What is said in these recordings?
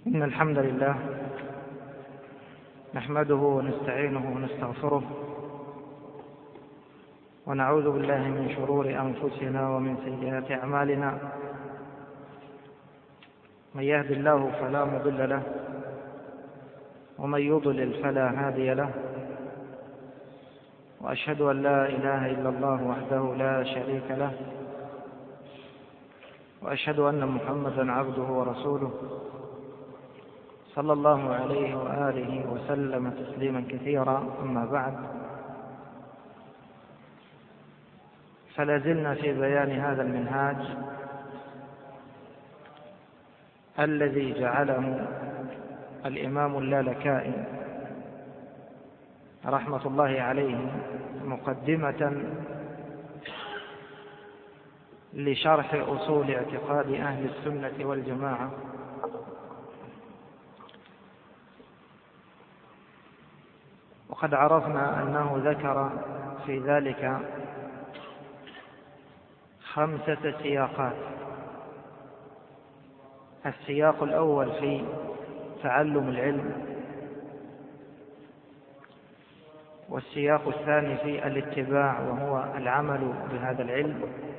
إن الحمد لله نحمده ونستعينه ونستغفره ونعوذ بالله من شرور أنفسنا ومن سيئات أعمالنا. من يهد الله فلا مضل له ومن يضلل فلا هادي له، وأشهد أن لا إله إلا الله وحده لا شريك له، وأشهد أن محمدا عبده ورسوله صلى الله عليه وآله وسلم تسليما كثيرا. أما بعد، فلازلنا في بيان هذا المنهاج الذي جعله الإمام اللالكائي رحمة الله عليه مقدمة لشرح أصول اعتقاد أهل السنة والجماعة. وقد عرفنا أنه ذكر في ذلك 5 سياقات. السياق الأول في تعلم العلم، والسياق الثاني في الاتباع وهو العمل بهذا العلم،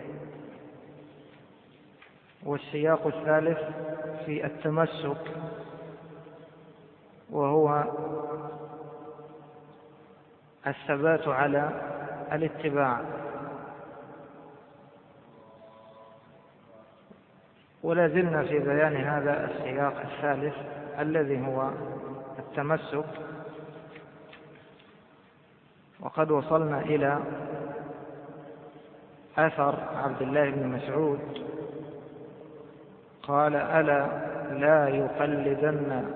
والسياق الثالث في التمسك وهو الثبات على الاتباع. ولا زلنا في بيان هذا السياق الثالث الذي هو التمسك، وقد وصلنا إلى أثر عبد الله بن مسعود قال: ألا لا يقلدن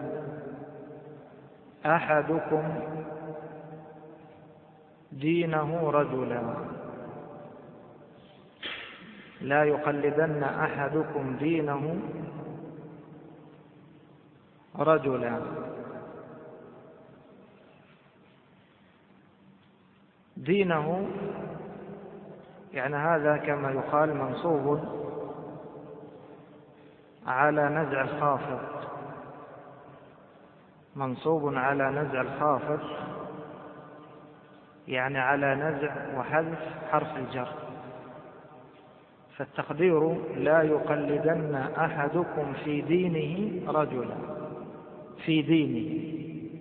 أحدكم دينه رجلا، لا يقلدن أحدكم دينه رجلا. دينه يعني هذا كما يقال منصوب على نزع الخافض، منصوب على نزع الخافض يعني على نزع وحذف حرف الجر، فالتقدير لا يقلدن أحدكم في دينه رجلا، في دينه.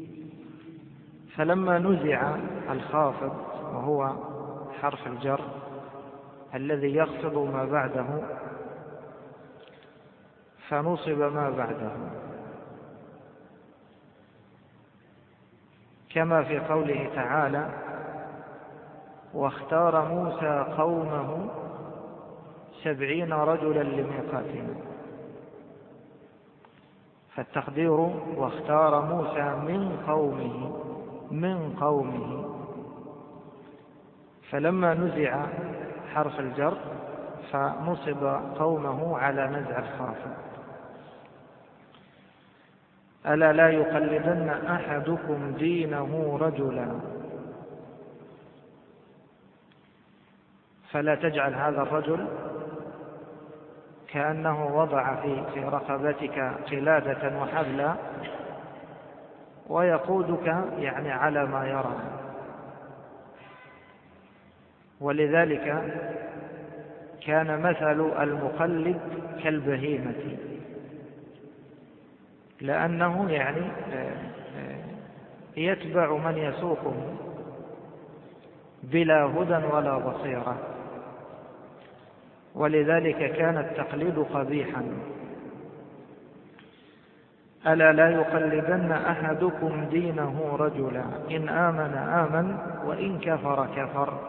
فلما نزع الخافض وهو حرف الجر الذي يخفض ما بعده فنصب ما بعده، كما في قوله تعالى: واختار موسى قومه 70 رجلا لميقاتنا. فالتقدير واختار موسى من قومه، فلما نزع حرف الجر فنصب قومه على نزع الخافض. ألا لا يقلدن أحدكم دينه رجلا، فلا تجعل هذا الرجل كأنه وضع في رقبتك قلادة وحبلا ويقودك يعني على ما يرى. ولذلك كان مثل المقلد كالبهيمة، لأنه يعني يتبع من يسوقه بلا هدى ولا بصيرة، ولذلك كان التقليد قبيحا. ألا لا يقلدن أحدكم دينه رجلا، إن آمن آمن وإن كفر كفر.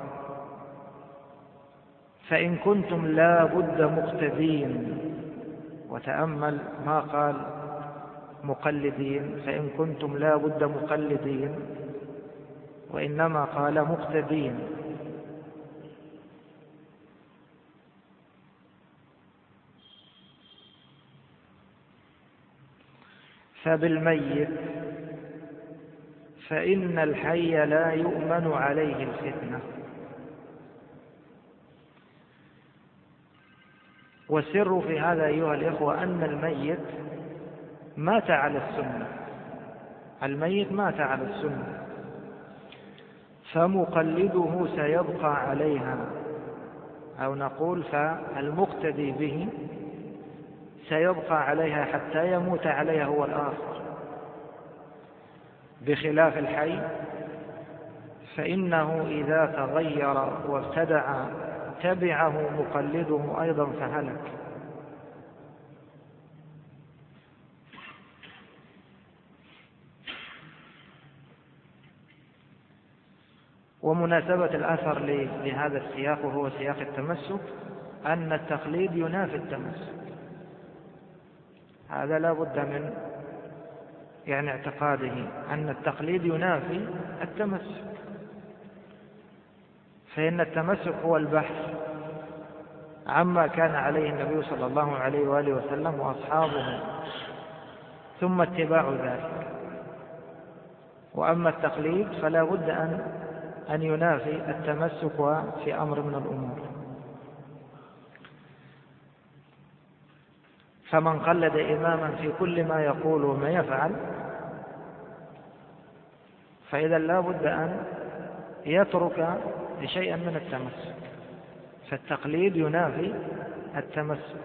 فإن كنتم لا بد مقتدين، وتأمل ما قال مقلدين، فإن كنتم لا بد مقلدين، وإنما قال مقتدين. فبالميت فإن الحي لا يؤمن عليه الفتنة. والسر في هذا أيها الإخوة أن الميت مات على السنة، الميت مات على السنة، فمقلده سيبقى عليها، أو نقول فالمقتدي به سيبقى عليها حتى يموت عليها هو الآخر، بخلاف الحي فإنه إذا تغير وابتدع تبعه مقلده أيضا فهلك. ومناسبة الأثر لهذا السياق وهو سياق التمسك أن التقليد ينافي التمسك، هذا لا بد من اعتقاده أن التقليد ينافي التمسك، فإن التمسك هو البحث عما كان عليه النبي صلى الله عليه وآله وسلم وأصحابه ثم اتباع ذلك، وأما التقليد فلا بد أن ينافي التمسك في أمر من الأمور. فمن قلد إماما في كل ما يقول وما يفعل فإذا لا بد أن يترك شيئا من التمسك، فالتقليد ينافي التمسك.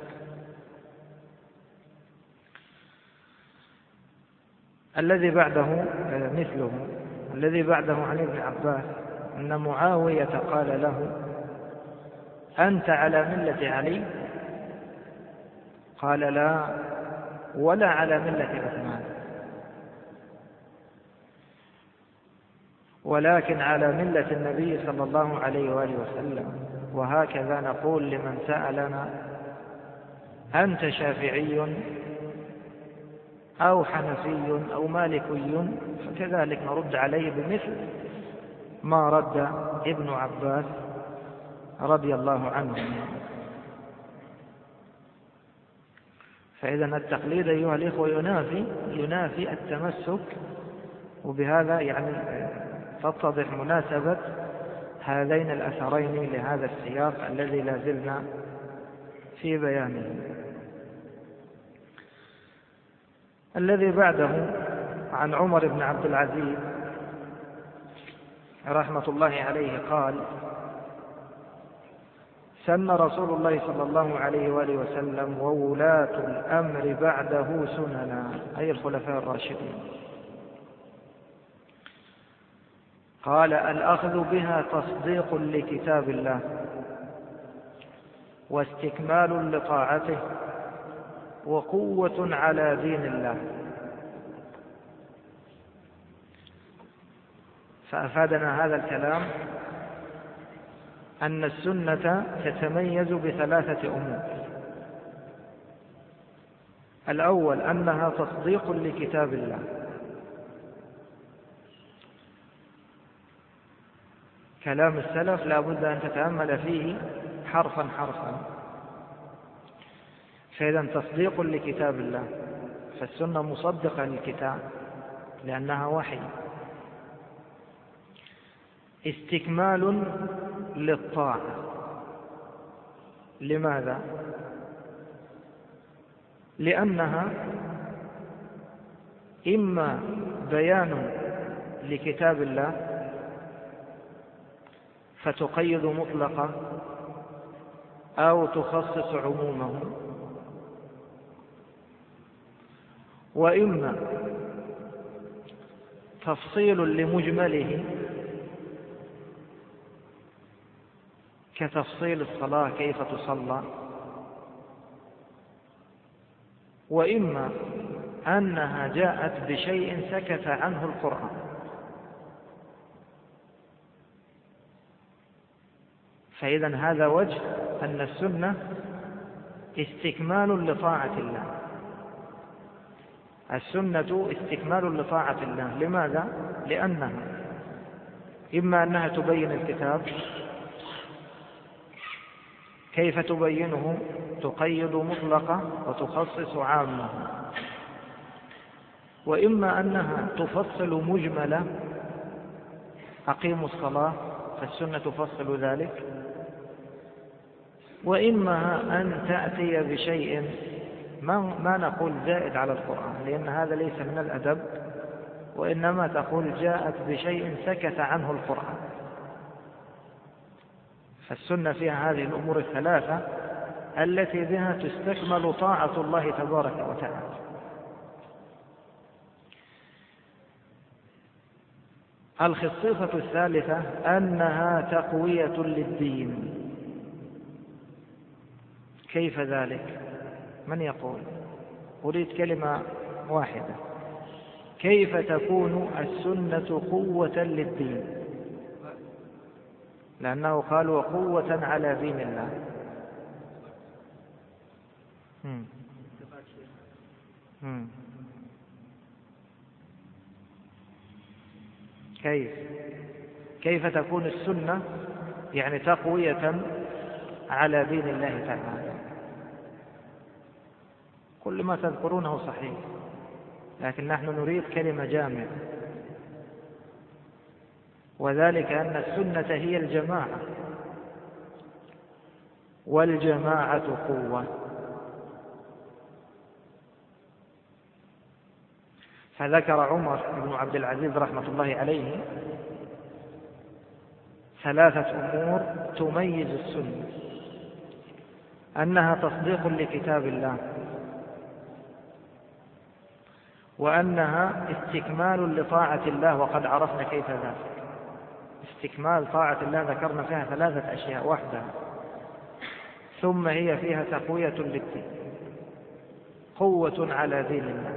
الذي بعده مثله، الذي بعده عن ابن عباس أن معاوية قال له: أنت على ملة علي؟ قال: لا، ولا على ملة عثمان، ولكن على ملة النبي صلى الله عليه وآله وسلم. وهكذا نقول لمن سألنا: أنت شافعي أو حنفي أو مالكي؟ فكذلك نرد عليه بمثل ما رد ابن عباس رضي الله عنه. فإذا التقليد أيها الإخوة ينافي التمسك، وبهذا تتضح مناسبة هذين الأثرين لهذا السياق الذي لا زلنا في بيانه. الذي بعده عن عمر بن عبد العزيز رحمة الله عليه قال: سن رسول الله صلى الله عليه وآله وسلم وولاة الأمر بعده سننا، أي الخلفاء الراشدين. قال: الأخذ بها تصديق لكتاب الله واستكمال لطاعته وقوة على دين الله. فأفادنا هذا الكلام أن السنة تتميز بثلاثة أمور: الأول أنها تصديق لكتاب الله، كلام السلف لا بد أن تتأمل فيه حرفا حرفا، فإذا تصديق لكتاب الله، فالسنة مصدقة للكتاب لأنها وحي. استكمال للطاعة، لماذا؟ لأنها إما بيان لكتاب الله فتقيد مطلقا أو تخصص عمومه، وإما تفصيل لمجمله كتفصيل الصلاة كيف تصلى، وإما أنها جاءت بشيء سكت عنه القرآن. فإذا هذا وجه أن السنة استكمال لطاعة الله، السنة استكمال لطاعة الله. لماذا؟ لأنها إما أنها تبين الكتاب كيف تبينه، تقيد مطلقة وتخصص عامة، وإما أنها تفصل مجملة، أقيموا الصلاة فالسنة تفصل ذلك، وإما أن تأتي بشيء ما نقول زائد على القرآن، لأن هذا ليس من الأدب، وإنما تقول جاءت بشيء سكت عنه القرآن. فالسنة فيها هذه الأمور الثلاثة التي بها تستكمل طاعة الله تبارك وتعالى. الخصيصة الثالثة أنها تقوية للدين. كيف ذلك؟ من يقول؟ أريد كلمة واحدة. كيف تكون السنة قوة للدين؟ لأنه قالوا قوة على دين الله. كيف تكون السنة يعني تقوية على دين الله تعالى؟ كل ما تذكرونه صحيح، لكن نحن نريد كلمة جامعة، وذلك أن السنة هي الجماعة، والجماعة قوة. فذكر عمر بن عبد العزيز رحمة الله عليه 3 أمور تميز السنة: أنها تصديق لكتاب الله، وأنها استكمال لطاعة الله، وقد عرفنا كيف ذلك. استكمال طاعة الله ذكرنا فيها 3 أشياء وحدها، ثم هي فيها تقوية للدين، قوة على دين الله.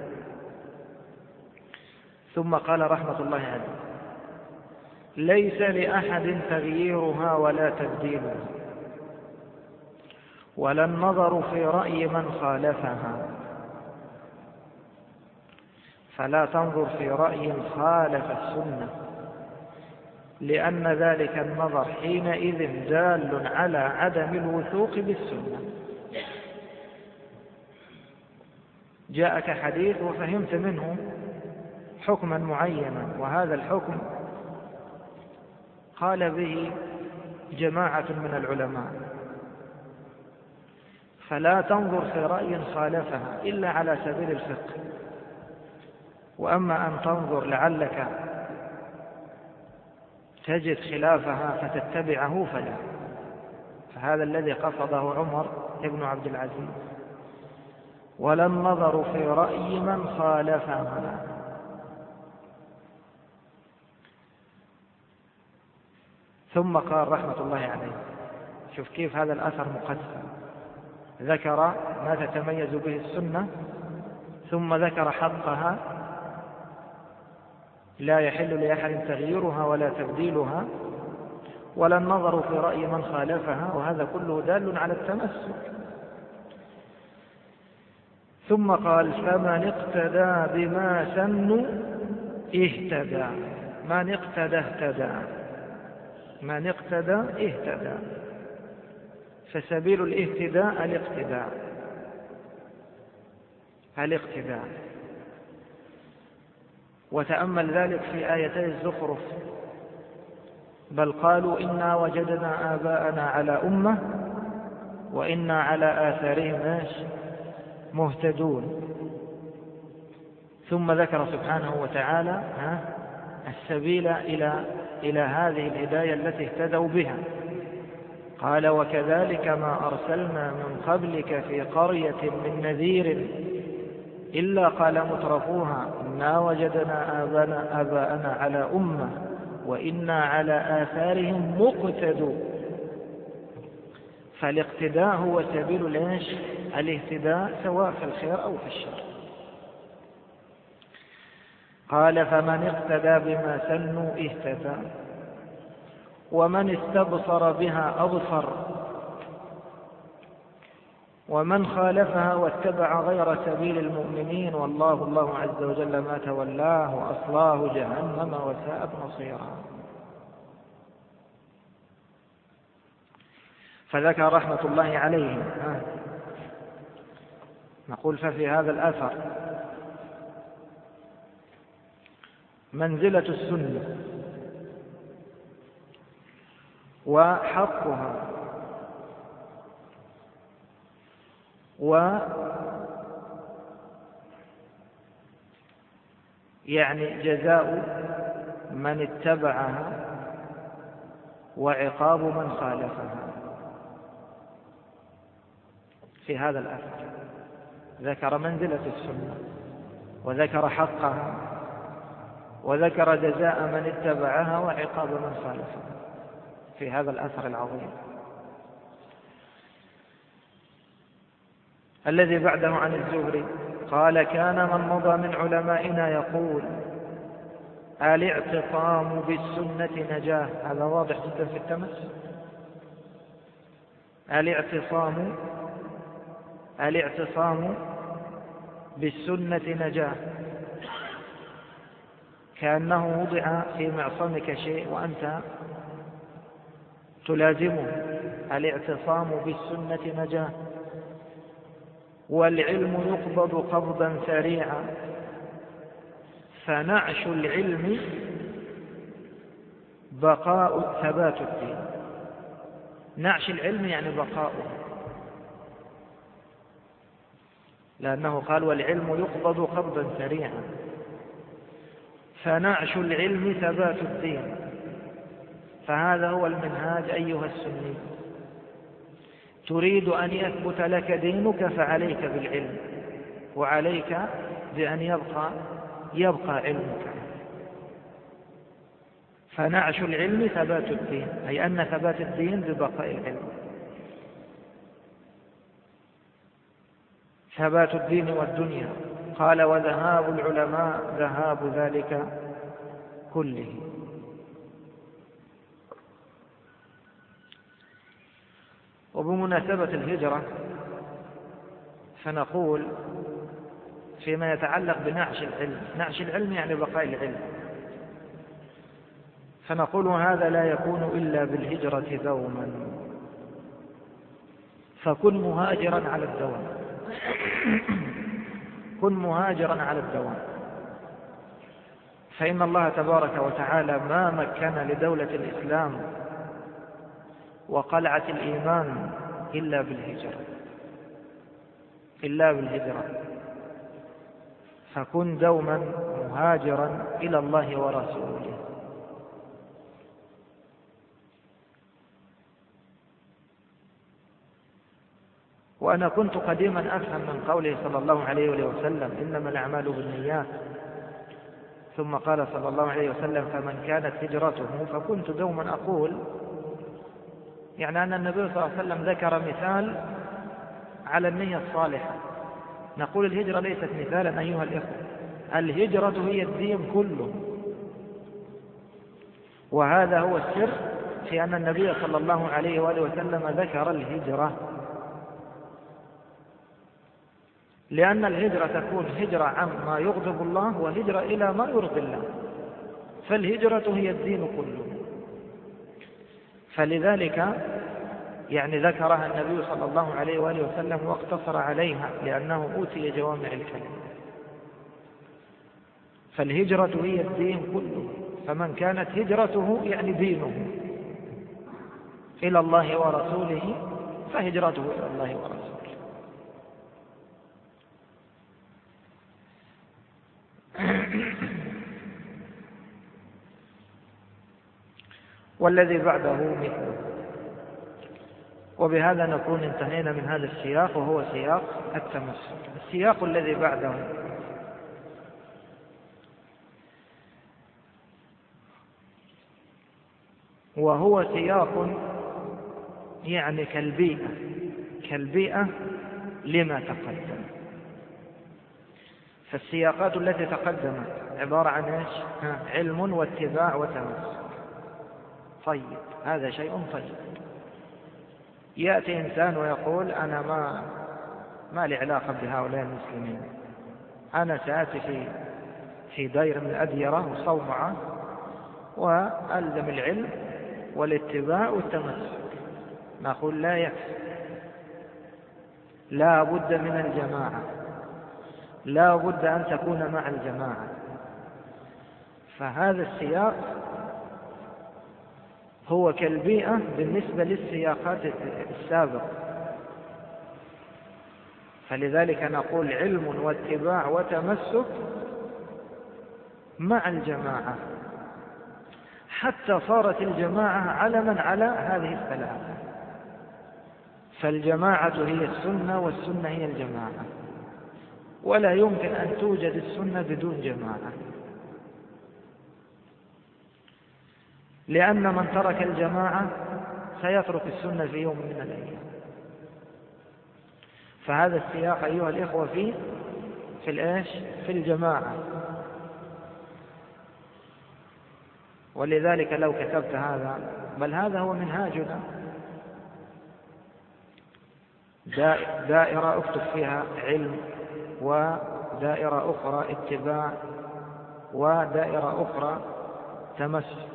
ثم قال رحمة الله عليه: ليس لأحد تغييرها ولا تبديلها، ولا النظر في رأي من خالفها. فلا تنظر في رأي خالف السنة، لأن ذلك النظر حينئذ دال على عدم الوثوق بالسنة. جاءك حديث وفهمت منه حكما معينا، وهذا الحكم قال به جماعة من العلماء، فلا تنظر في رأي خالفها إلا على سبيل الفقه. وأما أن تنظر لعلك تجد خلافها فتتبعه فلا. فهذا الذي قصده عمر بن عبد العزيز: ولا النظر في رأي من خالفها. ثم قال رحمة الله عليه، شوف كيف هذا الأثر مقسم، ذكر ما تتميز به السنة، ثم ذكر حقها لا يحل لأحد تغييرها ولا تبديلها، ولا النظر في رأي من خالفها، وهذا كله دال على التمسك. ثم قال: فمن اقتدى بما سنوا اهتدى. من اقتدى اهتدى، من اقتدى اهتدى. فسبيل الاهتداء الاقتداء. وتأمل ذلك في آيتي الزخرف: بل قالوا إنا وجدنا آباءنا على أمة وإنا على آثارهم مهتدون. ثم ذكر سبحانه وتعالى السبيل إلى هذه الهداية التي اهتدوا بها. قال: وكذلك ما أرسلنا من قبلك في قرية من نذير إلا قال مترفوها إنا وجدنا آباءنا على أمة وإنا على آثارهم مقتدون. فالاقتداء هو سبيل الاهتداء، سواء في الخير أو في الشر. قال: فمن اقتدى بما سنوا اهتدى، ومن استبصر بها أبصر، ومن خالفها واتبع غير سبيل المؤمنين والله عز وجل ما تولاه وأصلاه جهنم وساءت مصيرا. فذكر رحمة الله عليه نقول: ففي هذا الأثر منزلة السنة وحقها يعني جزاء من اتبعها وعقاب من خالفها. في هذا الأثر ذكر منزلة السنة وذكر حقها وذكر جزاء من اتبعها وعقاب من خالفها في هذا الأثر العظيم. الذي بعده عن الزهري قال كان من مضى من علمائنا يقول الاعتصام بالسنة نجاة. هذا واضح جدا في التمس. الاعتصام بالسنة نجاة، كأنه وضع في معصمك شيء وأنت تلازمه. الاعتصام بالسنة نجاة. والعلم يقبض قبضا سريعا، فنعش العلم بقاء ثبات الدين. نعش العلم يعني بقاؤه، لأنه قال والعلم يقبض قبضا سريعا، فنعش العلم ثبات الدين. فهذا هو المنهاج أيها السني. تريد أن يثبت لك دينك فعليك بالعلم، وعليك بأن يبقى علمك. فنعش العلم ثبات الدين، أي أن ثبات الدين ببقاء العلم. ثبات الدين والدنيا. قال وذهاب العلماء ذهاب ذلك كله. وبمناسبة الهجرة فنقول فيما يتعلق بنعش العلم، نعش العلم يعني بقاء العلم، فنقول هذا لا يكون إلا بالهجرة دوما، فكن مهاجرا على الدوام. كن مهاجرا على الدوام، فإن الله تبارك وتعالى ما مكن لدولة الإسلام وقلعة الإيمان إلا بالهجرة. فكن دوما مهاجرا إلى الله ورسوله. وأنا كنت قديما أفهم من قوله صلى الله عليه وسلم إنما الأعمال بالنيات، ثم قال صلى الله عليه وسلم فمن كانت هجرته، فكنت دوما أقول يعني أن النبي صلى الله عليه وسلم ذكر مثال على النية الصالحة. نقول الهجرة ليست مثالا أيها الإخوة، الهجرة هي الدين كله. وهذا هو السر في أن النبي صلى الله عليه وآله وسلم ذكر الهجرة، لأن الهجرة تكون هجرة عما يغضب الله وهجرة إلى ما يرضي الله، فالهجرة هي الدين كله. فلذلك يعني ذكرها النبي صلى الله عليه وآله وسلم واقتصر عليها لأنه أوتي جوامع الكلم. فالهجرة هي الدين كله، فمن كانت هجرته يعني دينه إلى الله ورسوله فهجرته إلى الله ورسوله. والذي بعده مثله. وبهذا نكون انتهينا من هذا السياق، وهو سياق التمسك. السياق الذي بعده وهو سياق يعني كالبيئة لما تقدم. فالسياقات التي تقدمت عبارة عن ايش؟ علم واتباع وتمسك. طيب، هذا شيء طيب. يأتي إنسان ويقول أنا ما لي علاقة بهؤلاء المسلمين، أنا سآتي في دائرة من الأديرة وصومعة وألزم العلم والاتباع والتمسك. نقول لا يكفي، لا بد من الجماعة، لا بد أن تكون مع الجماعة. فهذا السياق هو كالبيئة بالنسبة للسياقات السابقة. فلذلك نقول علم واتباع وتمسك مع الجماعة، حتى صارت الجماعة علما على هذه الثلاثة. فالجماعة هي السنة، والسنة هي الجماعة، ولا يمكن أن توجد السنة بدون جماعة، لأن من ترك الجماعة سيترك السنة في يوم من الأيام. فهذا السياق أيها الإخوة في الجماعة. ولذلك لو كتبت هذا، بل هذا هو منهاجنا، دائرة اكتب فيها علم، ودائرة أخرى اتباع، ودائرة أخرى تمسك.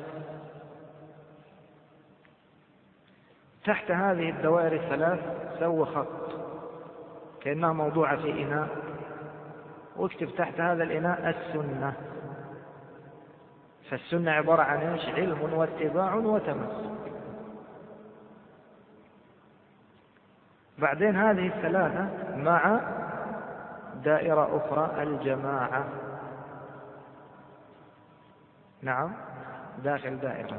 تحت هذه الدوائر الثلاث سوي خط كأنها موضوعة في إناء، واكتب تحت هذا الإناء السنة. فالسنة عبارة عن ايش؟ علم واتباع وتمسك. بعدين هذه الثلاثة مع دائرة أخرى الجماعة، نعم، داخل دائرة.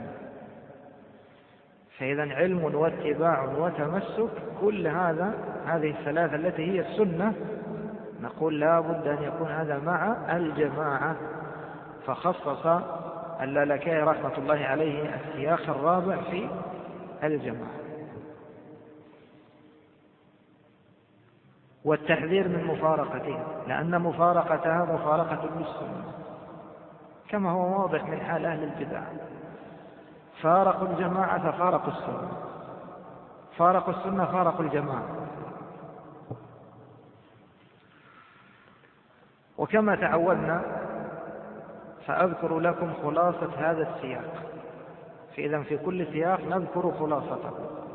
فإذا علم واتباع وتمسك، كل هذه الثلاثة التي هي السنة، نقول لا بد أن يكون هذا مع الجماعة. فخصص اللالكائي رحمة الله عليه السياق الرابع في الجماعة. والتحذير من مفارقتها، لأن مفارقتها مفارقة للسنة، كما هو واضح من حال أهل البدع. فارقوا الجماعة ففارقوا السنة، فارقوا السنة فارقوا الجماعة. وكما تعودنا سأذكر لكم خلاصة هذا السياق، فإذا في كل سياق نذكر خلاصته.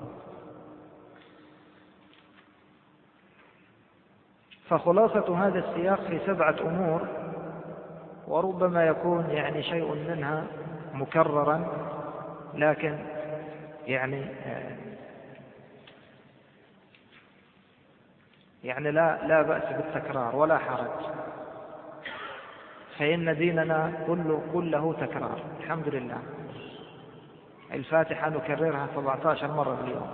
فخلاصة هذا السياق في 7 أمور، وربما يكون شيء منها مكررا، لكن لا بأس بالتكرار ولا حرج، فإن ديننا كله تكرار الحمد لله. الفاتحة نكررها 17 مرة في اليوم،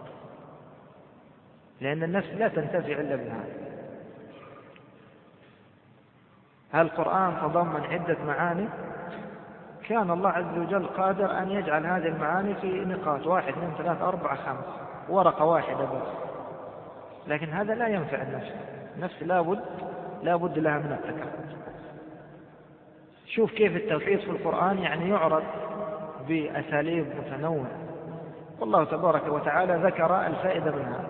لأن النفس لا تنتفع إلا بها. القرآن تضمن عدة معاني، كان الله عز وجل قادر أن يجعل هذه المعاني في نقاط 1 2 3 4 5 ورقة واحدة بس، لكن هذا لا ينفع النفس. النفس لا بد لها من التكرار. شوف كيف التوحيد في القرآن يعرض بأساليب متنوعة، والله تبارك وتعالى ذكر الفائدة منها،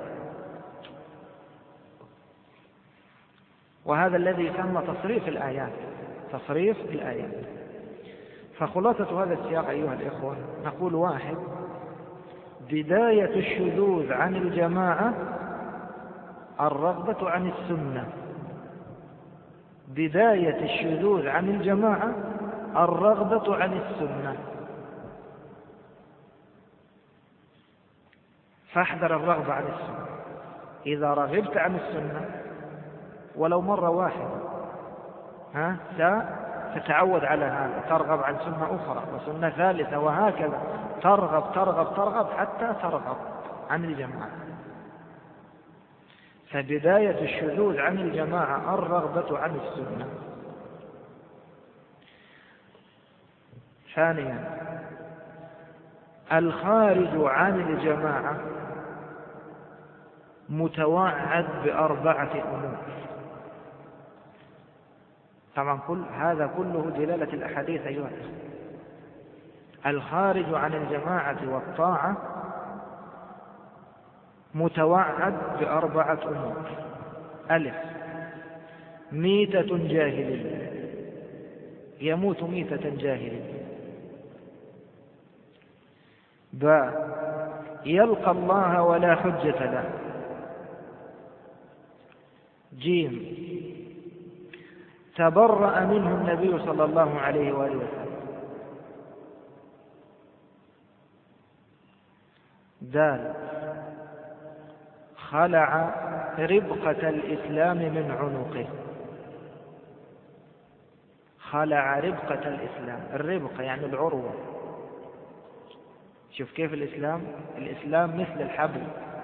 وهذا الذي يسمى تصريف الآيات. فخلاصة هذا السياق أيها الإخوة، نقول 1: بداية الشذوذ عن الجماعة الرغبة عن السنة. بداية الشذوذ عن الجماعة الرغبة عن السنة. فاحذر الرغبة عن السنة. إذا رغبت عن السنة ولو مرة واحدة تتعود على هذا، ترغب عن سنة أخرى وسنة ثالثة، وهكذا ترغب حتى ترغب عن الجماعة. فبداية الشذوذ عن الجماعة الرغبة عن السنة. 2: الخارج عن الجماعة متوعد ب4 أمور. طبعا هذا كله دلالة الأحاديث أيها الأخوة. الخارج عن الجماعة والطاعة متوعد ب4 أمور. 1: ميتة جاهلية، يموت ميتة جاهلية. 2: يلقى الله ولا حجة له. 3: تبرأ منه النبي صلى الله عليه وآله وسلم. 4: خلع ربقة الإسلام من عنقه. خلع ربقة الإسلام. الربقة يعني العروة. شوف كيف الإسلام مثل الحبل،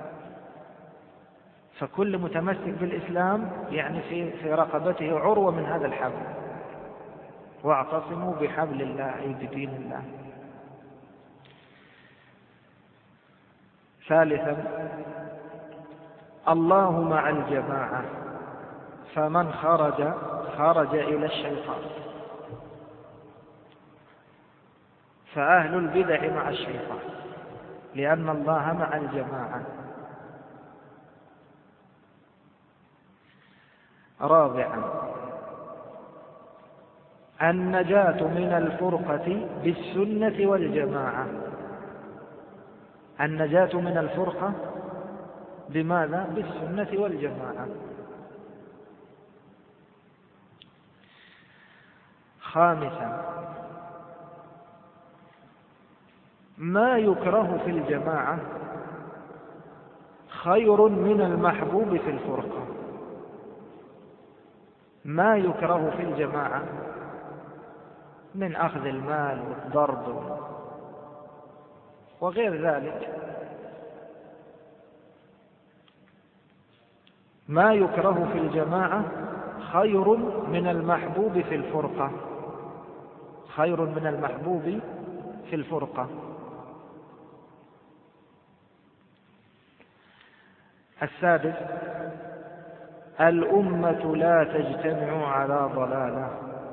فكل متمسك بالإسلام يعني في رقبته عروة من هذا الحبل. واعتصموا بحبل الله أي بدين الله. ثالثا الله مع الجماعة، فمن خرج إلى الشيطان. فأهل البدع مع الشيطان لأن الله مع الجماعة. رابعا النجاة من الفرقة بالسنة والجماعة. النجاة من الفرقة بماذا؟ بالسنة والجماعة. خامسا ما يكره في الجماعة خير من المحبوب في الفرقة. ما يكره في الجماعة من أخذ المال والضرب وغير ذلك، ما يكره في الجماعة خير من المحبوب في الفرقة. خير من المحبوب في الفرقة. السادس الأمة لا تجتمع على ضلالة.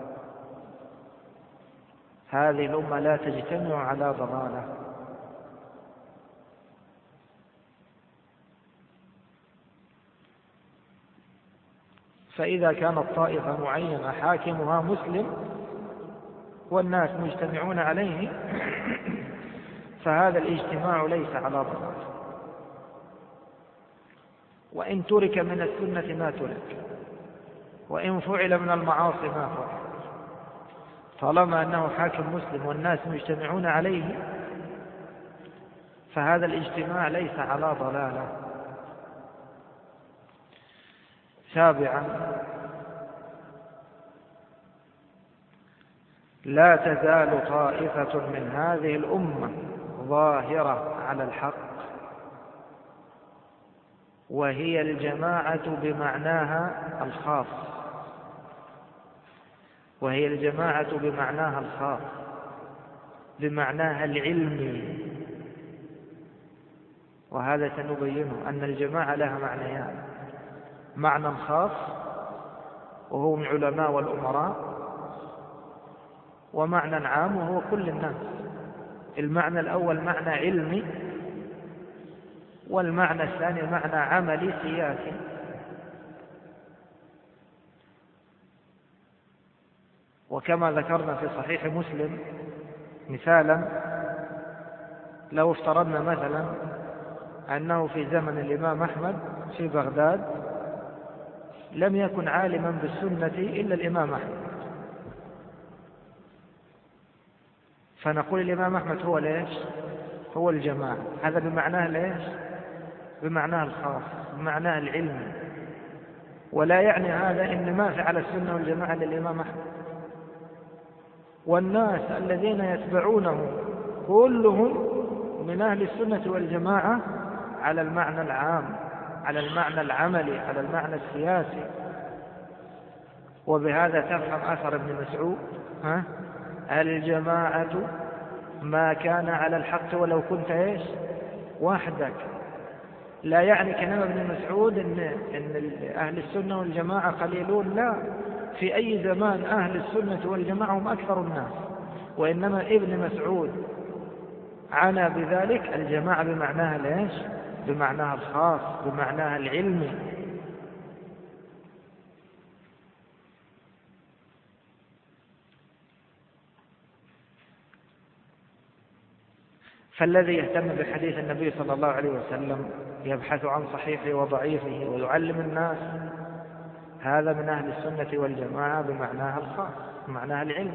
هذه الأمة لا تجتمع على ضلالة. فإذا كانت طائفة معينة حاكمها مسلم والناس مجتمعون عليه فهذا الاجتماع ليس على ضلال، وإن ترك من السنة ما ترك، وإن فعل من المعاصي ما فعل، طالما أنه حاكم مسلم والناس مجتمعون عليه فهذا الاجتماع ليس على ضلالة. سابعا لا تزال طائفة من هذه الأمة ظاهرة على الحق، وهي الجماعة بمعناها الخاص. وهي الجماعة بمعناها الخاص، بمعناها العلمي، وهذا سنبينه أن الجماعة لها معنيان: معنى خاص وهو العلماء والأمراء، ومعنى عام وهو كل الناس. المعنى الأول معنى علمي، والمعنى الثاني معنى عملي سياسي. وكما ذكرنا في صحيح مسلم مثالا، لو افترضنا مثلا أنه في زمن الإمام أحمد في بغداد لم يكن عالما بالسنة إلا الإمام أحمد، فنقول الإمام أحمد هو ليش؟ هو الجماعة. هذا بمعناه ليش؟ بمعناه الخاص، بمعناه العلمي. ولا يعني هذا إن ما فعل السنة والجماعة للإمام أحمد. والناس الذين يتبعونه كلهم من أهل السنة والجماعة على المعنى العام، على المعنى العملي، على المعنى السياسي. وبهذا تفهم أثر ابن مسعود: الجماعة ما كان على الحق ولو كنت ايش؟ وحدك. لا يعني كلام ابن مسعود إن أهل السنة والجماعة قليلون، لا، في أي زمان أهل السنة والجماعة هم أكثر الناس، وإنما ابن مسعود عنى بذلك الجماعة بمعناها ليش؟ بمعناها الخاص، بمعناها العلمي. فالذي يهتم بحديث النبي صلى الله عليه وسلم يبحث عن صحيحه وضعيفه ويعلم الناس، هذا من أهل السنة والجماعة بمعناها الخاص، بمعناها العلم.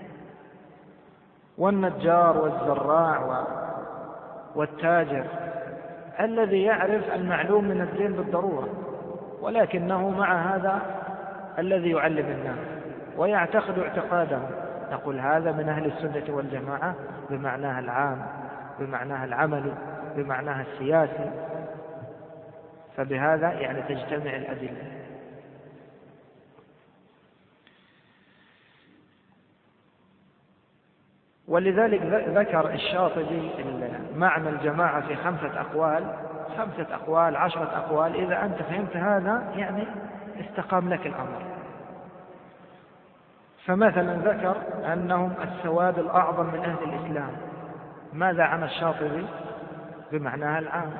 والنجار والزراع والتاجر الذي يعرف المعلوم من الدين بالضرورة، ولكنه مع هذا الذي يعلم الناس، ويعتقد اعتقاده، نقول هذا من أهل السنة والجماعة بمعناها العام، بمعناها العملي، بمعناها السياسي. فبهذا يعني تجتمع الأدلة. ولذلك ذكر الشاطبي معنى الجماعة في 5 أقوال، 5 أقوال 10 أقوال. إذا أنت فهمت هذا يعني استقام لك الأمر. فمثلا ذكر أنهم السواد الأعظم من أهل الإسلام. ماذا عن الشاطبي؟ بمعناها العام.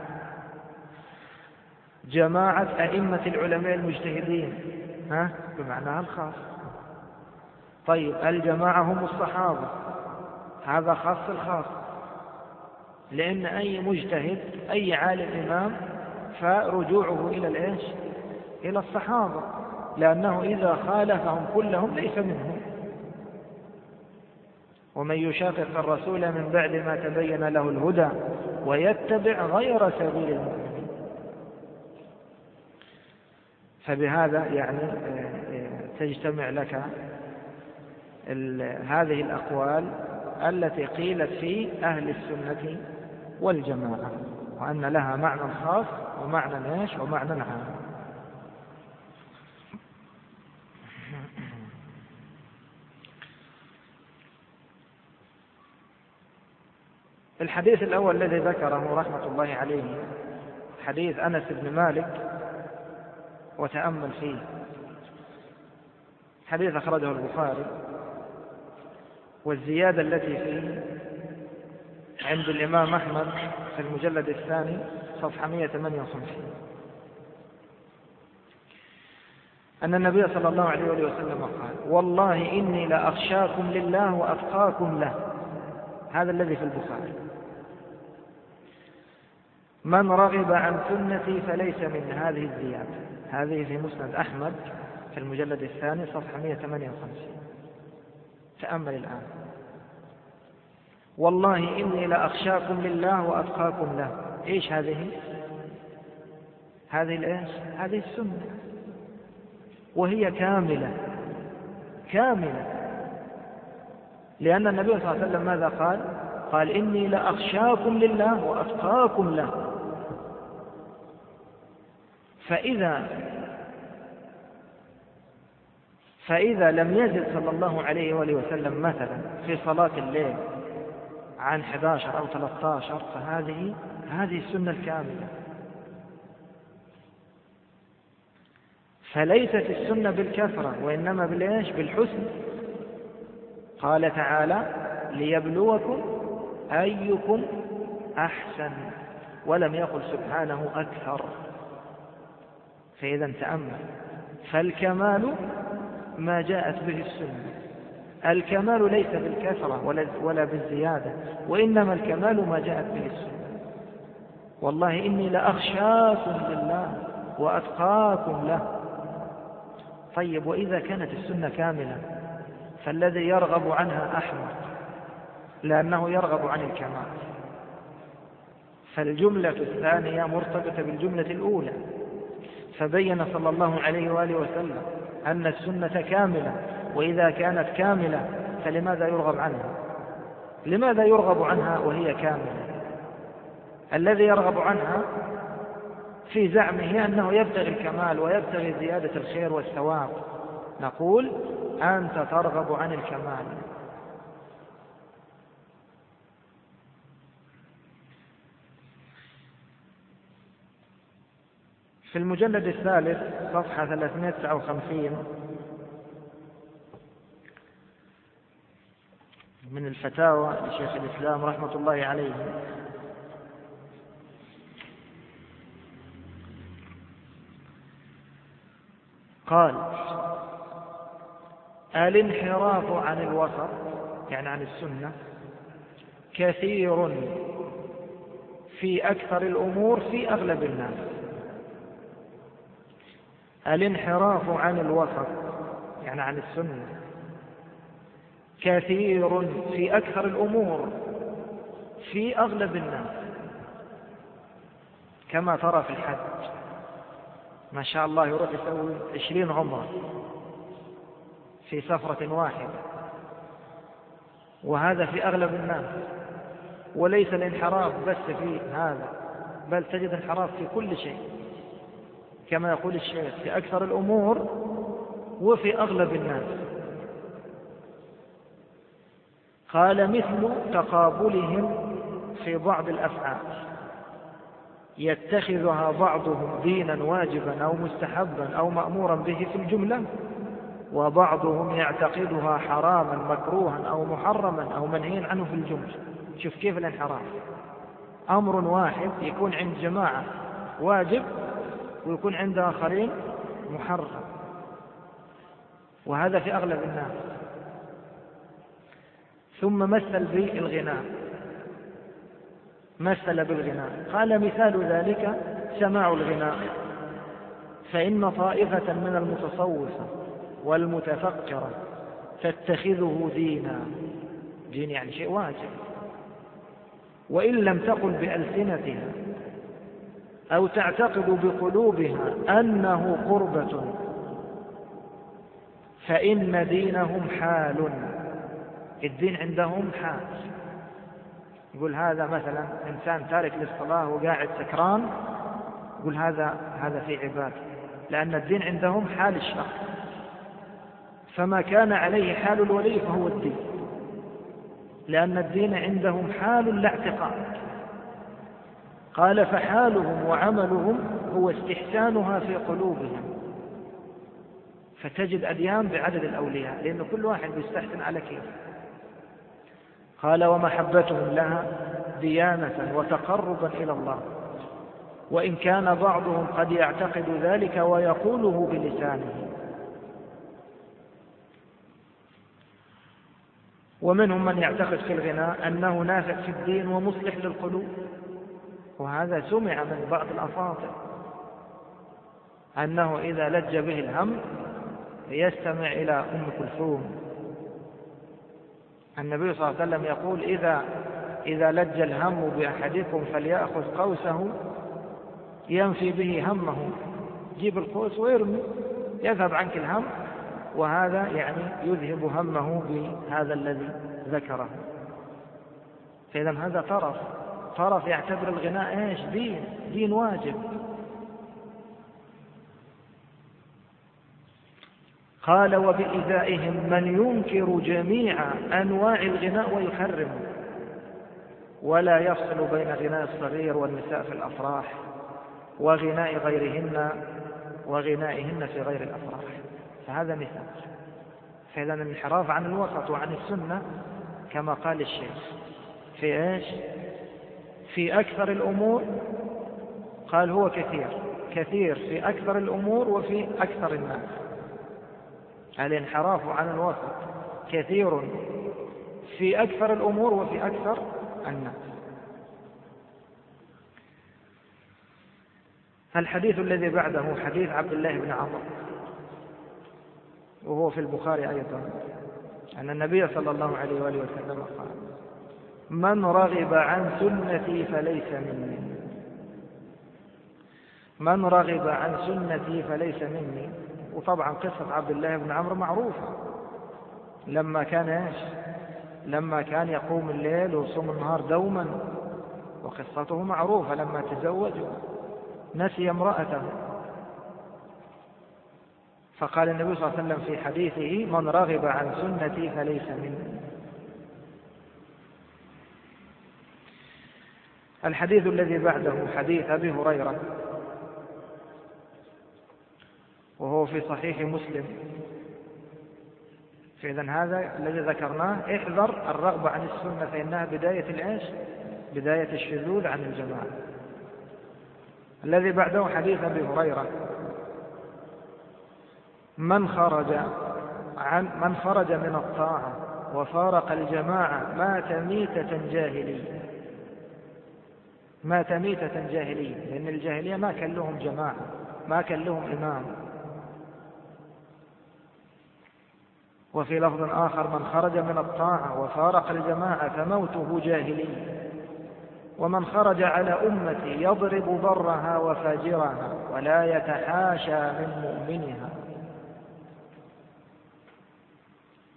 جماعة أئمة العلماء المجتهدين بمعناها الخاص. طيب الجماعة هم الصحابة، هذا خاص الخاص، لأن أي مجتهد أي عالم إمام فرجوعه إلى الإيش؟ إلى الصحابة، لأنه إذا خالفهم كلهم ليس منهم. ومن يشاقق الرسول من بعد ما تبين له الهدى ويتبع غير سبيل المؤمنين. فبهذا يعني تجتمع لك هذه الأقوال التي قيلت في أهل السنة والجماعة، وأن لها معنى خاص ومعنى ايش؟ ومعنى عام. الحديث الأول الذي ذكره رحمة الله عليه حديث أنس بن مالك، وتأمل فيه. حديث أخرجه البخاري، والزيادة التي فيه عند الإمام أحمد في المجلد الثاني صفحة 158، أن النبي صلى الله عليه وسلم قال: والله إني لأخشاكم لله وأتقاكم له. هذا الذي في البخاري. من رغب عن سنتي فليس من. هذه الزيادة هذه في مسند أحمد في المجلد الثاني صفحة 158. تأمل الآن: والله إني لأخشاكم لله وأتقاكم له. إيش هذه؟ هذه الإيش؟ هذه السنة، وهي كاملة كاملة، لأن النبي صلى الله عليه وسلم ماذا قال؟ قال: إني لأخشاكم لله وأتقاكم له. فإذا لم يزد صلى الله عليه وآله وسلم مثلا في صلاة الليل عن 11 أو 13 فهذه السنة الكاملة. فليست السنة بالكثرة، وإنما بالإيش؟ بالحسن. قال تعالى: ليبلوكم أيكم أحسن، ولم يقل سبحانه أكثر. فإذا تأمل، فالكمال ما جاءت به السنة. الكمال ليس بالكثرة ولا بالزيادة، وإنما الكمال ما جاءت به السنة. والله إني لأخشاكم لله وأتقاكم له. طيب، وإذا كانت السنة كاملة فالذي يرغب عنها أحمق، لأنه يرغب عن الكمال. فالجملة الثانية مرتبطة بالجملة الأولى، فبين صلى الله عليه وآله وسلم أن السنة كاملة، وإذا كانت كاملة فلماذا يرغب عنها؟ لماذا يرغب عنها وهي كاملة؟ الذي يرغب عنها في زعمه أنه يبتغي الكمال ويبتغي زيادة الخير والثواب. نقول: أنت ترغب عن الكمال. في المجلد الثالث صفحة 359 من الفتاوى لشيخ الإسلام رحمة الله عليه، قال: الانحراف عن الوسط، يعني عن السنة، كثير في أكثر الأمور في أغلب الناس. الانحراف عن الوسط يعني عن السنة كثير في أكثر الأمور في أغلب الناس، كما ترى في الحج، ما شاء الله يروح يسوي 20 عمرة في سفرة واحدة، وهذا في أغلب الناس. وليس الانحراف بس في هذا، بل تجد انحراف في كل شيء كما يقول الشيخ، في أكثر الأمور وفي أغلب الناس. قال مثل تقابلهم في بعض الأفعال، يتخذها بعضهم دينا واجبا أو مستحبا أو مأمورا به في الجملة، وبعضهم يعتقدها حراما مكروها أو محرما أو منهيا عنه في الجملة. شوف كيف الانحراف، أمر واحد يكون عند جماعة واجب ويكون عند آخرين محرم، وهذا في أغلب الناس. ثم مثل بالغناء، مثل بالغناء قال مثال ذلك سماع الغناء، فإن طائفة من المتصوفة والمتفكرة تتخذه دينا، دين يعني شيء واجب، وإن لم تقل بألسنتها أو تعتقد بقلوبها أنه قربة، فإن دينهم حال، الدين عندهم حال. يقول هذا مثلا إنسان تارك للصلاة وقاعد سكران، يقول هذا في عبادة، لأن الدين عندهم حال الشخص، فما كان عليه حال الولي فهو الدين، لأن الدين عندهم حال لا اعتقاد. قال فحالهم وعملهم هو استحسانها في قلوبهم، فتجد أديان بعدد الأولياء، لأن كل واحد يستحسن على كيف. قال ومحبتهم لها ديانة وتقربا إلى الله، وإن كان بعضهم قد يعتقد ذلك ويقوله بلسانه. ومنهم من يعتقد في الغناء أنه نافع في الدين ومصلح للقلوب، وهذا سمع من بعض الأفاضل أنه إذا لج به الهم يستمع إلى أم كلثوم. النبي صلى الله عليه وسلم يقول إذا لج الهم بأحدكم فليأخذ قوسه ينفي به همه، جيب القوس ويرمي يذهب عنك الهم، وهذا يعني يذهب همه بهذا الذي ذكره. فإذا هذا طرف يعتبر الغناء إيش؟ دين واجب. قال وبإزائهم من ينكر جميع أنواع الغناء ويحرمه، ولا يفصل بين غناء الصغير والنساء في الأفراح وغناء غيرهن وغنائهن في غير الأفراح. فهذا مثال. فإذا الانحراف عن الوسط وعن السنة كما قال الشيخ في إيش؟ في أكثر الأمور، قال هو كثير في أكثر الأمور وفي أكثر الناس. الانحراف عن الوسط كثير في أكثر الأمور وفي أكثر الناس. الحديث الذي بعده حديث عبد الله بن عمرو، وهو في البخاري أيضا، أن النبي صلى الله عليه وآله وسلم قال من رغب عن سنتي فليس مني، من رغب عن سنتي فليس مني. وطبعا قصة عبد الله بن عمرو معروفة، لما كان يقوم الليل ويصوم النهار دوما، وقصته معروفة لما تزوج نسي امرأته، فقال النبي صلى الله عليه وسلم في حديثه من رغب عن سنتي فليس مني. الحديث الذي بعده حديث أبي هريرة، وهو في صحيح مسلم. فإذا هذا الذي ذكرناه احذر الرغبة عن السنة، فإنها بداية الشذوذ عن الجماعة. الذي بعده حديث أبي هريرة من خرج من الطاعة وفارق الجماعة مات ميتة جاهلية، لأن الجاهلية ما كان لهم جماعة، ما كان لهم إمام. وفي لفظ آخر من خرج من الطاعة وفارق الجماعة فموته جاهلي. ومن خرج على أمتي يضرب برها وفاجرها ولا يتحاشى من مؤمنها.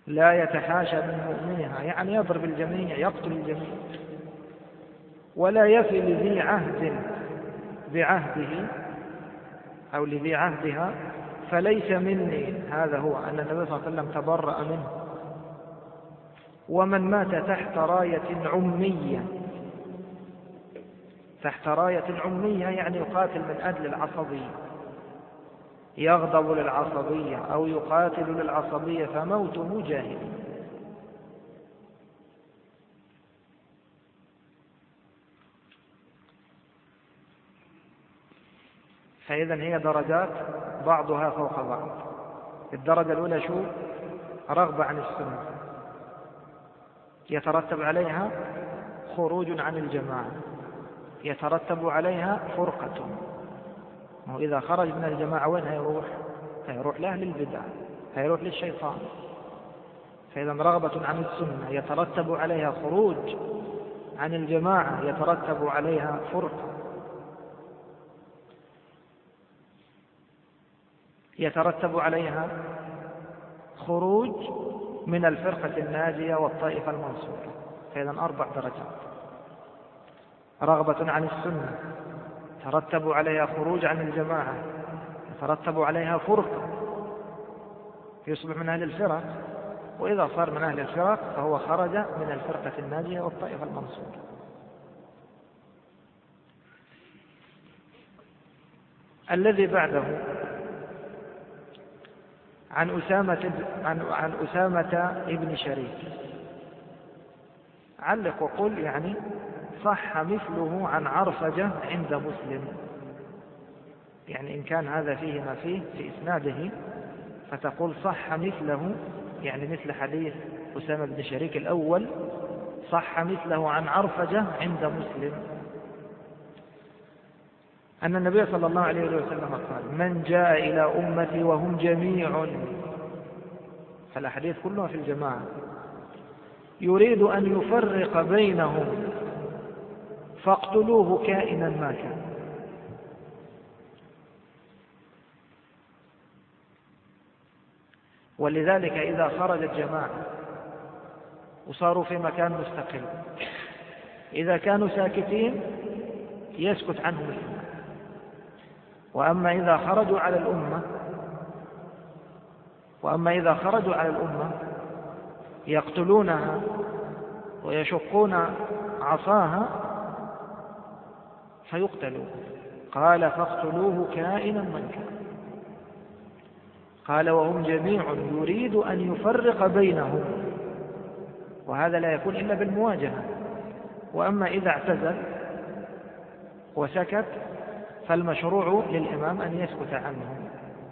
لا يتحاشى من مؤمنها، يعني يضرب الجميع يقتل الجميع. ولا يفي لذي عهد بعهده أو لذي عهدها فليس مني. هذا هو أن النبي صلى الله عليه وسلم تبرأ منه. ومن مات تحت راية عمية، تحت راية عمية يعني يقاتل من أجل العصبية، يغضب للعصبية أو يقاتل للعصبية فموته جاهل. فإذا هي درجات بعضها فوق بعض. الدرجة الأولى شو؟ رغبة عن السنة، يترتب عليها خروج عن الجماعة، يترتب عليها فرقة. وإذا خرج من الجماعة وين هيروح؟ هيروح لأهل البدع، هيروح للشيطان. فإذا رغبة عن السنة يترتب عليها خروج عن الجماعة، يترتب عليها فرقة، يترتب عليها خروج من الفرقة الناجية والطائفة المنصورة. فإذا 4 درجات: رغبة عن السنة، يترتب عليها خروج عن الجماعة، يترتب عليها فرقة، يصبح من أهل الفرق، وإذا صار من أهل الفرق فهو خرج من الفرقة الناجية والطائفة المنصورة. الذي بعده عن أسامة ابن شريك. علق وقل يعني صح مثله عن عرفجة عند مسلم. يعني إن كان هذا فيه ما فيه في إسناده فتقول صح مثله، يعني مثل حديث أسامة بن شريك الأول، صح مثله عن عرفجة عند مسلم أن النبي صلى الله عليه وسلم قال: من جاء إلى أمتي وهم جميع، فالأحاديث كلها في الجماعة، يريد أن يفرق بينهم فاقتلوه كائنا ما كان. ولذلك إذا خرجت جماعة وصاروا في مكان مستقل، إذا كانوا ساكتين يسكت عنهم الإمام. وأما إذا خرجوا على الأمة يقتلونها ويشقون عصاها فيقتلوا. قال: فاقتلوه كائنا من كان. قال: وهم جميع يريد أن يفرق بينهم، وهذا لا يكون إلا بالمواجهة. وأما إذا اعتزل وسكت فالمشروع للإمام أن يسكت عنهم.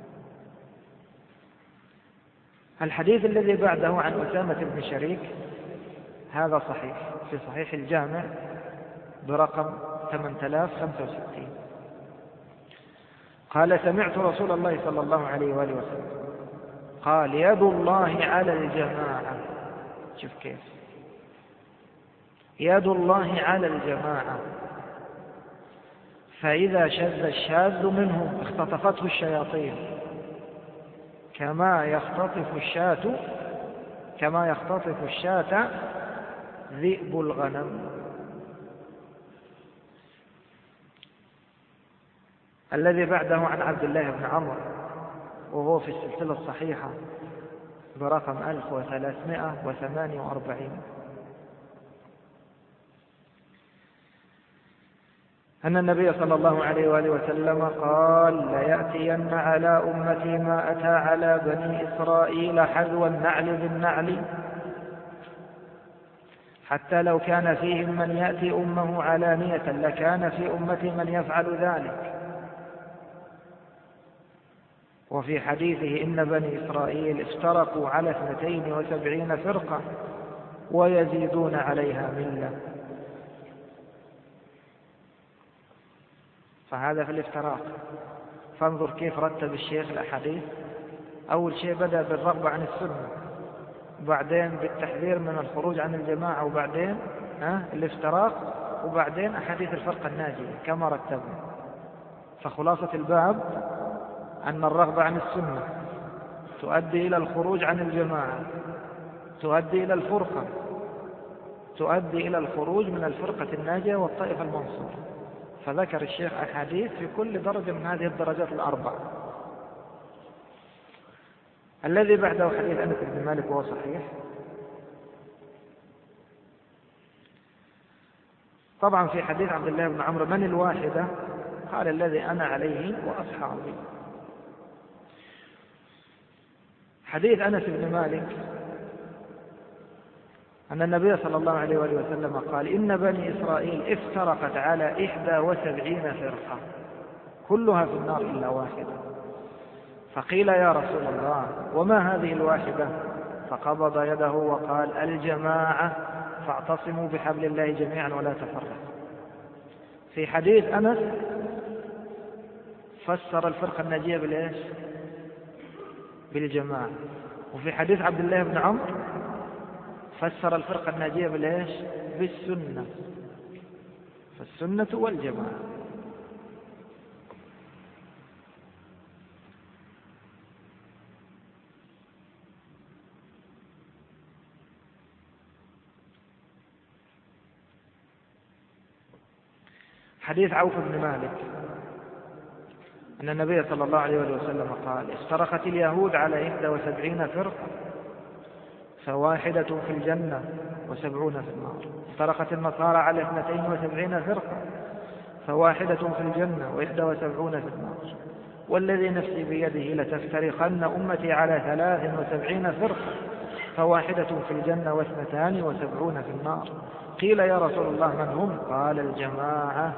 الحديث الذي بعده عن أسامة بن شريك هذا صحيح في صحيح الجامع برقم 8065. قال: سمعت رسول الله صلى الله عليه وآله وسلم قال: يد الله على الجماعة. شوف كيف، يد الله على الجماعة، فإذا شذ الشاذ منهم اختطفته الشياطين كما يختطف الشاة ذئب الغنم. الذي بعده عن عبد الله بن عمرو وهو في السلسلة الصحيحة برقم 1348 أن النبي صلى الله عليه وآله وسلم قال: ليأتين على أمتي ما أتى على بني إسرائيل حذو النعل بالنعل، حتى لو كان فيهم من يأتي أمه علانية لكان في أمتي من يفعل ذلك. وفي حديثه: إن بني إسرائيل افترقوا على 72 فرقة ويزيدون عليها ملة. فهذا في الافتراق. فانظر كيف رتب الشيخ الأحاديث. أول شيء بدأ بالرغبة عن السنة، وبعدين بالتحذير من الخروج عن الجماعة، وبعدين الافتراق، وبعدين أحاديث الفرقة الناجية كما رتبنا. فخلاصة الباب أن الرغبة عن السنة تؤدي إلى الخروج عن الجماعة، تؤدي إلى الفرقة، تؤدي إلى الخروج من الفرقة الناجية والطائفة المنصورة. فذكر الشيخ أحاديث في كل درجة من هذه الدرجات الأربع. الذي بعده حديث أنس بن مالك وهو صحيح. طبعا في حديث عبد الله بن عمرو من الواحدة؟ قال الذي أنا عليه وأصحابي. حديث أنس بن مالك أن النبي صلى الله عليه وآله وسلم قال إن بني إسرائيل افترقت على 71 فرقة كلها في النار إلا واحدة. فقيل يا رسول الله وما هذه الواحدة؟ فقبض يده وقال الجماعة، فاعتصموا بحبل الله جميعا ولا تفرقوا. في حديث أنس فسر الفرقة الناجية بالإيش؟ بالجماعة. وفي حديث عبد الله بن عمرو فسر الفرقة الناجية بالإيش؟ بالسنة. فالسنة والجماعة. حديث عوف بن مالك أن النبي صلى الله عليه وسلم قال افترقت اليهود على 71 فرقة فواحدة في الجنة و70 في النار. افترقت النصارى على 72 فرقة فواحدة في الجنة و71 في النار. والذي نفسي بيده لتفترقن أمتي على 73 فرقة فواحدة في الجنة و72 في النار. قيل يا رسول الله من هم؟ قال الجماعة.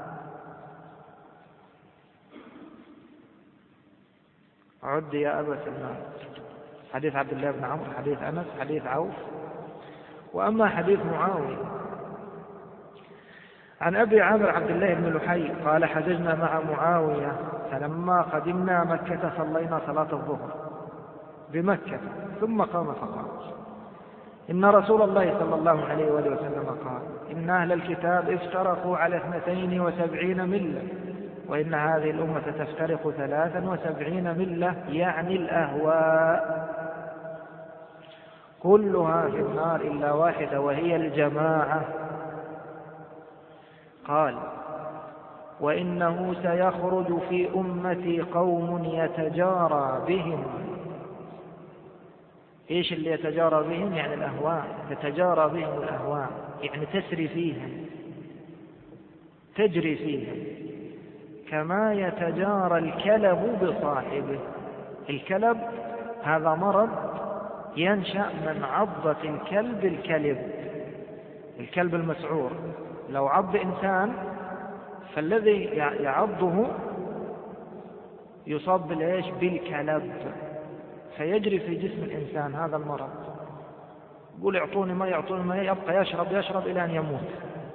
عد يا أبا سلمان. حديث عبد الله بن عمرو، حديث أنس، حديث عوف. وأما حديث معاوية عن أبي عامر عبد الله بن لحي قال حججنا مع معاوية فلما قدمنا مكة صلينا صلاة الظهر بمكة ثم قام فقال إن رسول الله صلى الله عليه وآله وسلم قال إن أهل الكتاب افترقوا على 72 ملة وإن هذه الأمة تفترق 73 ملة، يعني الأهواء، كلها في النار إلا واحدة وهي الجماعة. قال وإنه سيخرج في أمتي قوم يتجارى بهم. إيش اللي يتجارى بهم؟ يعني الأهواء، تتجارى بهم الأهواء، يعني تسري فيهم، تجري فيهم كما يتجارى الكلب بصاحبه. الكلب هذا مرض ينشأ من عضة الكلب الكلب المسعور. لو عض إنسان فالذي يعضه يصاب بالكلب، فيجري في جسم الإنسان هذا المرض. يقول يعطوني ما يعطوني ما، يبقى يشرب إلى أن يموت.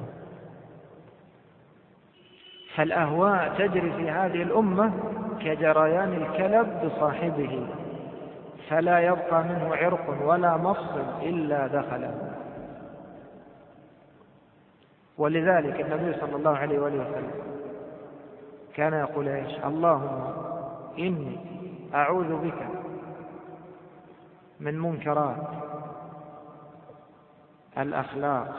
فالأهواء تجري في هذه الأمة كجريان الكلب بصاحبه، فلا يبقى منه عرق ولا مفصل إلا دخله. ولذلك النبي صلى الله عليه وآله وسلم كان يقول إيش؟ اللهم إني أعوذ بك من منكرات الأخلاق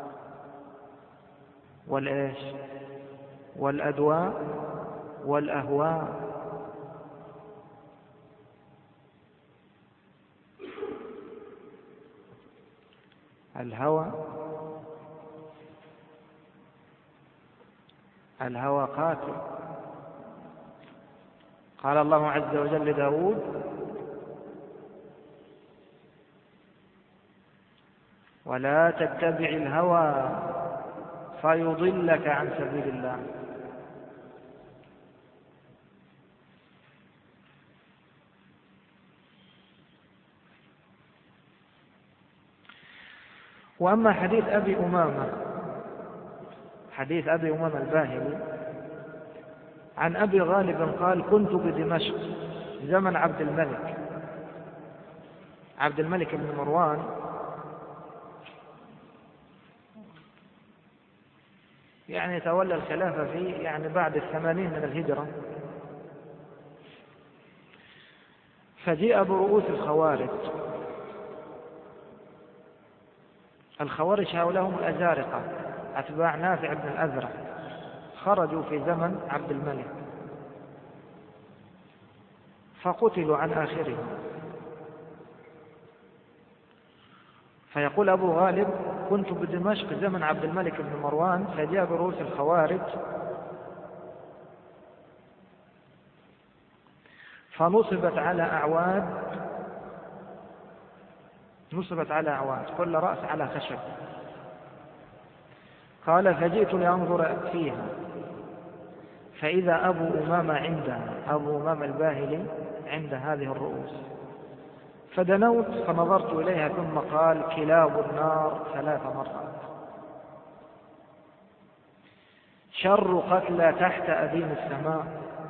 والإيش والأدواء والأهواء. الهوى قاتل. قال الله عز وجل لداود ولا تتبع الهوى فيضلك عن سبيل الله. وأما حديث أبي أمامة الباهلي عن أبي غالب قال كنت بدمشق زمن عبد الملك بن مروان، يعني تولى الخلافة في بعد 80 من الهجرة. فجيء برؤوس الخوارج الخوارج هؤلاء هم الأزارقة أتباع نافع بن الأزرق، خرجوا في زمن عبد الملك فقتلوا عن آخرهم. فيقول أبو غالب: كنت بدمشق زمن عبد الملك بن مروان، فجاء برؤوس الخوارج فنصبت على أعواد، كل رأس على خشب. قال: فجئت لأنظر فيها فإذا أبو أمامة عندها، أبو أمامة الباهلي عند هذه الرؤوس، فدنوت فنظرت إليها ثم قال: كلاب النار 3 مرات، شر قتلى تحت أديم السماء،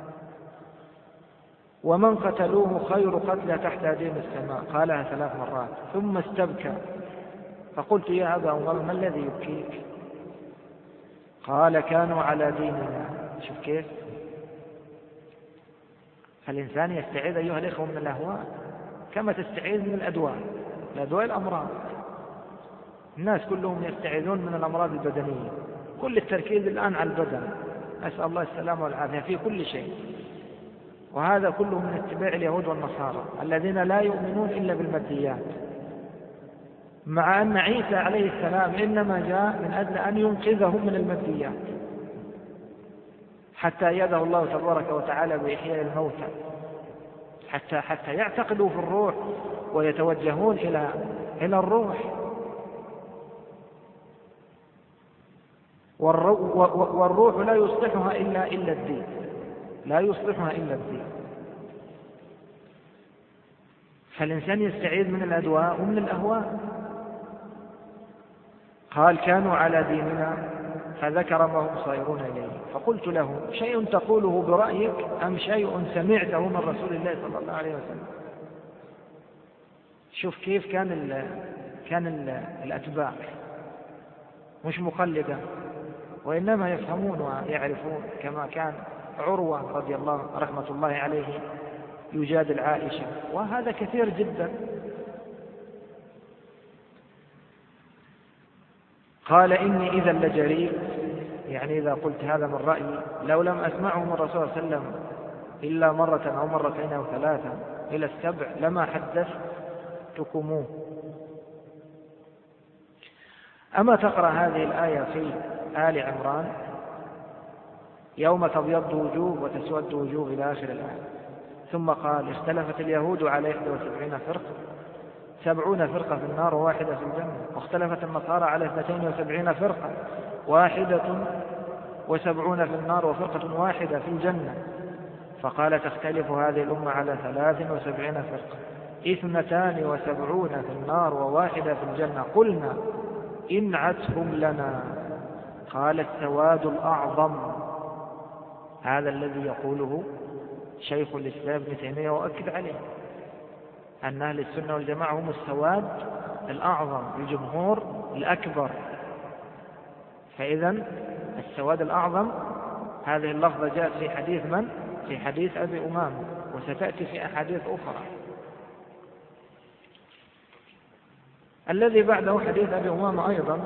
ومن قتلوه خير قتلى تحت أديم السماء. قالها 3 مرات ثم استبكى، فقلت: يا أبا أمامة ما الذي يبكيك؟ قال: كانوا على ديننا. شوف كيف فالإنسان يستعيذ أيها الإخوة من الأهواء كما تستعيذ من الأدواء الأمراض. الناس كلهم يستعيذون من الأمراض البدنية، كل التركيز الآن على البدن، أسأل الله السلامة والعافية في كل شيء. وهذا كله من اتباع اليهود والنصارى الذين لا يؤمنون إلا بالماديات، مع أن عيسى عليه السلام إنما جاء من أجل أن ينقذهم من الماديات، حتى أيده الله تبارك وتعالى بإحياء الموتى، حتى يعتقدوا في الروح ويتوجهون إلى الروح. والروح لا يصلحها إلا الدين، لا يصلحها إلا الدين. فالإنسان يستعيذ من الأدواء ومن الأهواء. قال: كانوا على ديننا، فذكر ما هم صائرون إليه. فقلت له: شيء تقوله برأيك أم شيء سمعته من رسول الله صلى الله عليه وسلم؟ شوف كيف كان الأتباع مش مقلدة، وإنما يفهمون ويعرفون، كما كان عروة رضي الله رحمة الله عليه يجادل عائشة، وهذا كثير جدا. قال: إني إذا لجريء، يعني إذا قلت هذا من رأيي لو لم أسمعه من الرسول صلى الله عليه وسلم إلا مرة أو مرتين أو 3 إلى 7 لما حدثتكموه. أما تقرأ هذه الآية في آل عمران: يوم تبيض وجوه وتسود وجوه إلى آخر الآية. ثم قال: اختلفت اليهود على 71 فرقة، 70 فرقة في النار وواحدة في الجنة، واختلفت النصارى على 72 فرقة، 71 في النار وفرقة واحدة في الجنة. فقال: تختلف هذه الأمة على 73 فرقة، 72 في النار وواحدة في الجنة. قلنا: انعتهم لنا. قال: السواد الأعظم. هذا الذي يقوله شيخ الإسلام ابن تيمية، وأكد عليه أن أهل السنة والجماعة هم السواد الأعظم، الجمهور الأكبر. فإذا السواد الأعظم هذه اللفظة جاءت في حديث من؟ في حديث أبي أمامة، وستأتي في أحاديث أخرى. الذي بعده حديث أبي أمامة أيضا،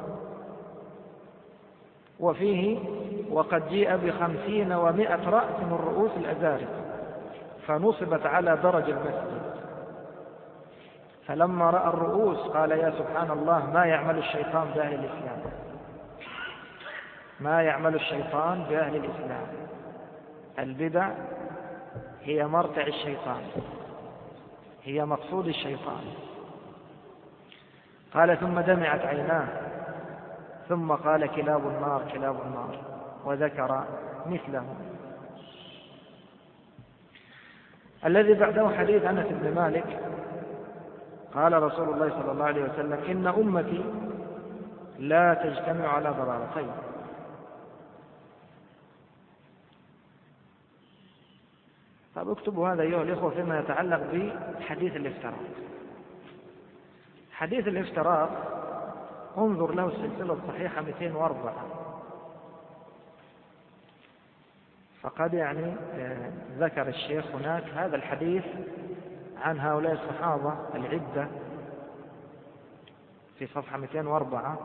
وفيه: وقد جيء ب50 و100 رأس من رؤوس الأزارق فنصبت على درج المسجد، فلما رأى الرؤوس قال: يا سبحان الله، ما يعمل الشيطان بأهل الإسلام، ما يعمل الشيطان بأهل الإسلام. البدع هي مرتع الشيطان، هي مقصود الشيطان. قال: ثم دمعت عيناه، ثم قال: كلاب النار كلاب النار، وذكر مثله. الذي بعده حديث أنس بن مالك قال رسول الله صلى الله عليه وسلم: إن أمتي لا تجتمع على ضلالتين. طب اكتبوا هذا أيها الإخوة فيما يتعلق بحديث الافتراق. حديث الافتراق انظر له السلسلة الصحيحة 204، فقد يعني ذكر الشيخ هناك هذا الحديث عن هؤلاء الصحابة العدة في صفحة 204،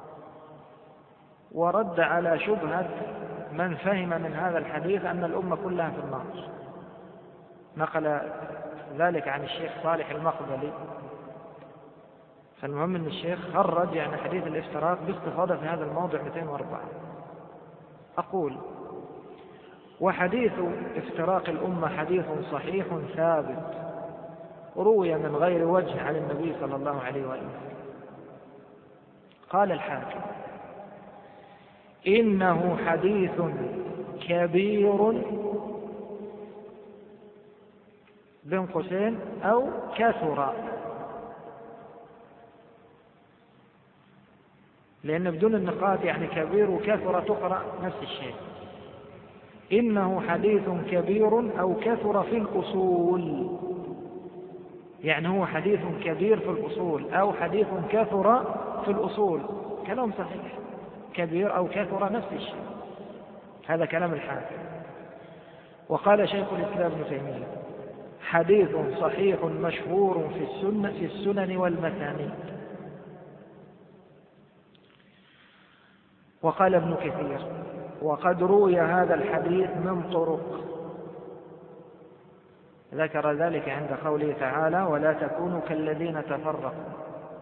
ورد على شبهة من فهم من هذا الحديث أن الأمة كلها في النار. نقل ذلك عن الشيخ صالح المقبلي. فالمهم أن الشيخ خرج يعني حديث الافتراق باستفاضة في هذا الموضع 204. أقول: وحديث افتراق الأمة حديث صحيح ثابت روي من غير وجه عن النبي صلى الله عليه وآله. قال الحاكم: إنه حديث كبير بين قوسين أو كثر، لأن بدون النقاط يعني كبير وكثر تقرأ نفس الشيء. إنه حديث كبير أو كثر في الأصول، يعني هو حديث كبير في الأصول أو حديث كثر في الأصول، كلام صحيح. كبير أو كثر نفس الشيء، هذا كلام الحاكم. وقال شيخ الإسلام ابن تيمية: حديث صحيح مشهور في السنن والمسانيد. وقال ابن كثير: وقد روي هذا الحديث من طرق. ذكر ذلك عند قوله تعالى: ولا تكونوا كالذين تفرقوا.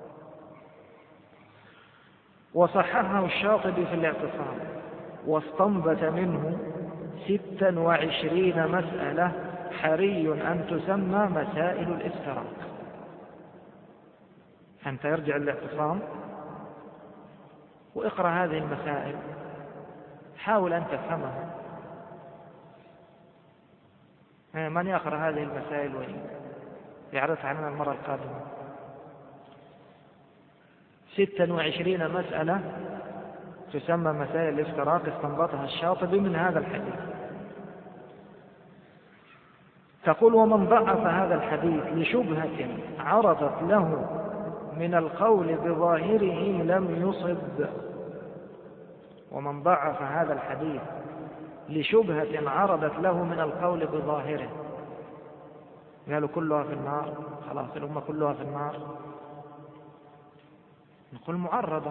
وصححه الشاطبي في الاعتصام، واستنبت منه 26 مسألة حري أن تسمى مسائل الافتراق. أنت يرجع الاعتصام واقرأ هذه المسائل، حاول أن تفهمها. من يقرأ هذه المسائل ويعرضها عنها المرة القادمة؟ 26 مسألة تسمى مسائل الافتراق استنبطها الشاطبي من هذا الحديث. تقول: ومن ضعف هذا الحديث لشبهة عرضت له من القول بظاهره لم يصب. ومن ضعف هذا الحديث لشبهة عرضت له من القول بظاهره، قالوا كلها في النار، خلاص الأمة كلها في النار، نقول معرضة.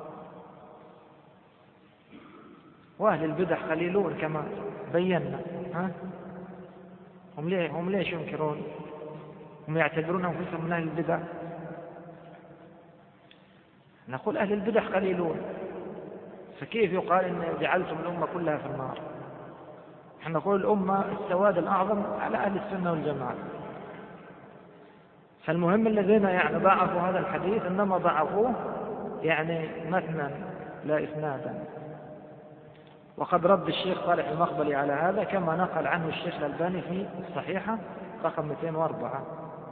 وأهل البدع قليلون كما بينا. هم ليش ينكرون؟ هم يعتبرون أنفسهم من أهل البدع. نقول أهل البدع قليلون، فكيف يقال إن جعلتم الأمة كلها في النار؟ نحن نقول الأمة السواد الأعظم على أهل السنة والجماعة. فالمهم الذين يعني ضعفوا هذا الحديث إنما ضعفوه يعني متنا لا إسنادا. وقد رد الشيخ صالح المقبلي على هذا كما نقل عنه الشيخ الألباني في الصحيحة رقم 204.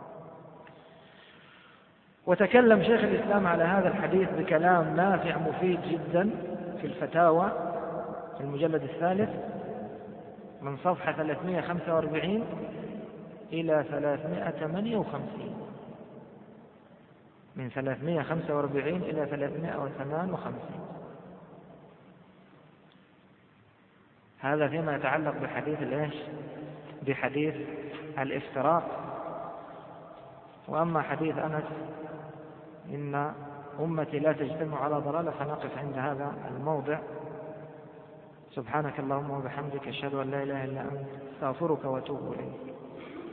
وتكلم شيخ الإسلام على هذا الحديث بكلام نافع مفيد جدا في الفتاوى في المجلد الثالث من صفحة 345 إلى 358، من 345 إلى 358. هذا فيما يتعلق بحديث الإيش؟ بحديث الافتراق. وأما حديث أنس إن أمتي لا تجتمع على ضلالة فنقف عند هذا الموضع. سبحانك اللهم وبحمدك أشهد أن لا إله إلا أنت أستغفرك وأتوب إليك.